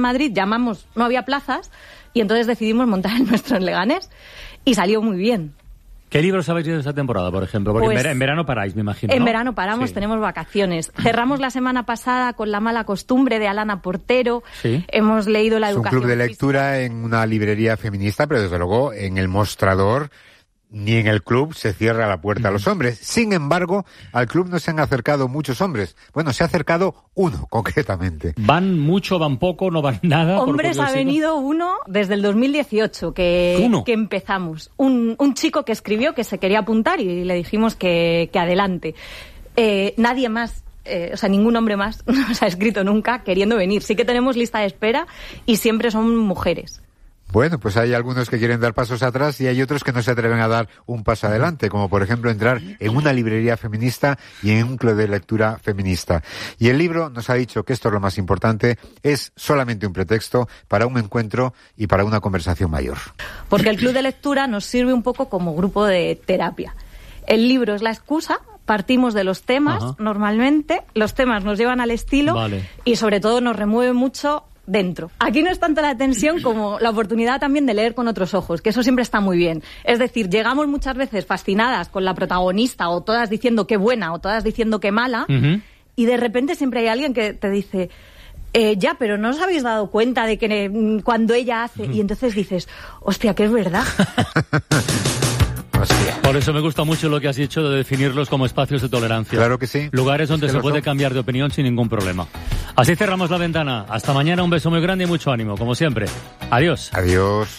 Madrid, llamamos, no había plazas, y entonces decidimos montar el nuestro en Leganés, y salió muy bien. ¿Qué libros habéis leído esta temporada, por ejemplo? Porque pues, en verano paráis, me imagino, ¿no? En verano paramos, sí. Tenemos vacaciones. Cerramos la semana pasada con La mala costumbre, de Alana Portero. Sí. Hemos leído La educación. Es un club de lectura en una librería feminista, pero desde luego en el mostrador ni en el club se cierra la puerta a los hombres. Sin embargo, al club no se han acercado muchos hombres. Bueno, se ha acercado uno, concretamente. ¿Van mucho, van poco, no van nada? Hombres ha venido uno desde el 2018, que empezamos. Un chico que escribió que se quería apuntar y le dijimos que adelante. Nadie más. O sea, ningún hombre más nos ha escrito nunca queriendo venir. Sí que tenemos lista de espera y siempre son mujeres. Bueno, pues hay algunos que quieren dar pasos atrás y hay otros que no se atreven a dar un paso adelante, como por ejemplo entrar en una librería feminista y en un club de lectura feminista. Y el libro nos ha dicho que esto es lo más importante, es solamente un pretexto para un encuentro y para una conversación mayor. Porque el club de lectura nos sirve un poco como grupo de terapia. El libro es la excusa. Partimos de los temas, normalmente. Los temas nos llevan al estilo y sobre todo nos remueve mucho dentro. Aquí no es tanto la tensión como la oportunidad también de leer con otros ojos, que eso siempre está muy bien. Es decir, llegamos muchas veces fascinadas con la protagonista, o todas diciendo qué buena, o todas diciendo qué mala, y de repente siempre hay alguien que te dice... ya, pero ¿no os habéis dado cuenta de que cuando ella hace...? Y entonces dices, hostia, que es verdad. Por eso me gusta mucho lo que has dicho de definirlos como espacios de tolerancia. Claro que sí. Lugares donde se puede cambiar de opinión sin ningún problema. Así cerramos La Ventana. Hasta mañana, un beso muy grande y mucho ánimo, como siempre. Adiós. Adiós.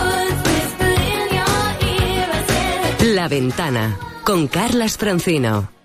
La Ventana, con Carlas Francino.